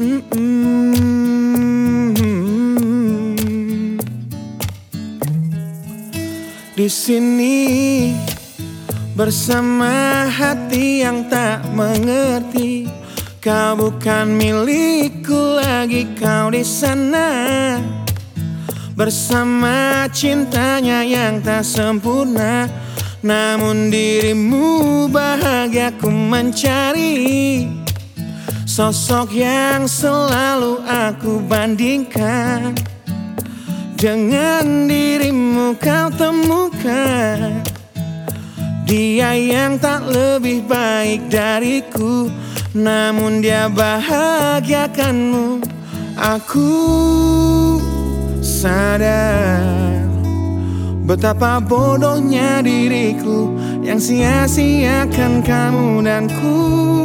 Di sini bersama hati yang tak mengerti. Kau bukan milikku lagi, kau di sana bersama cintanya yang tak sempurna. Namun dirimu bahagia ku mencari. Sosok yang selalu aku bandingkan dengan dirimu kau temukan. Dia yang tak lebih baik dariku, namun dia bahagiakanmu. Aku sadar betapa bodohnya diriku yang sia-siakan kamu, dan ku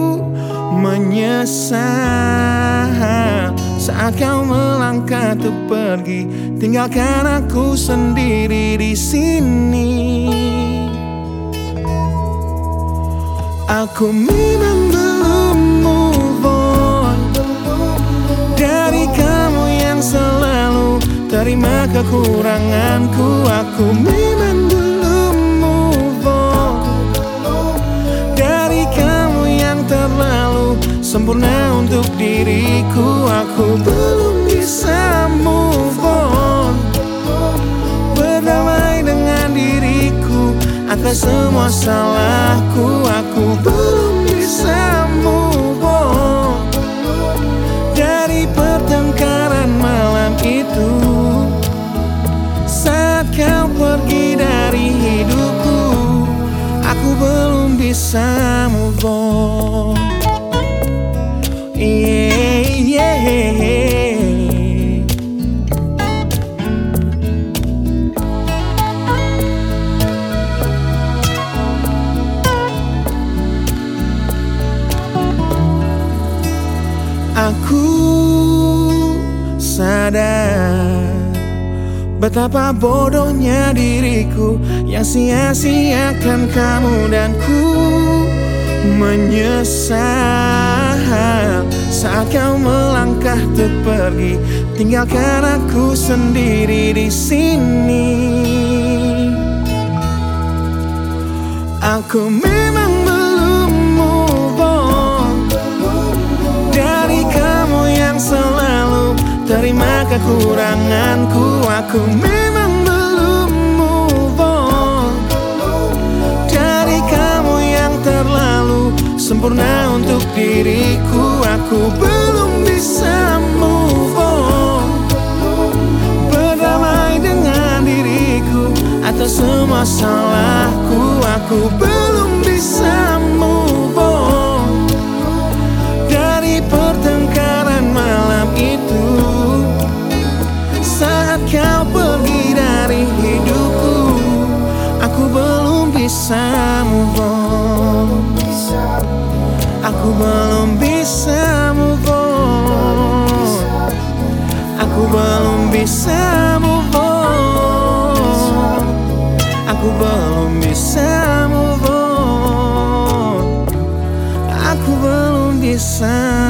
menyesal saat kau melangkah untuk pergi, tinggalkan aku sendiri di sini. Aku memang belum move on dari kamu yang selalu terima kekuranganku. Aku memang belum move on dari kamu yang terlalu sempurna untuk diriku. Aku belum bisa move on, berdamai dengan diriku atas semua salahku. Aku belum bisa move on dari pertengkaran malam itu saat kau pergi dari hidupku. Aku belum bisa move on. Aku sadar betapa bodohnya diriku yang sia-siakan kamu, dan ku menyesal saat kau melangkah untuk pergi, tinggalkan aku sendiri di sini. Aku memang belum move on dari kamu yang selalu terima kekuranganku. Aku memang belum move on dari kamu yang terlalu sempurna untuk diriku. Aku belum bisa move on, berdamai dengan diriku atas semua salahku. Aku belum bisa move on dari pertengkaran malam itu saat kau pergi dari hidupku. Aku belum bisa move on. Aku belum bisa move on. Aku belum bisa move on. Aku belum bisa move on. Aku belum bisa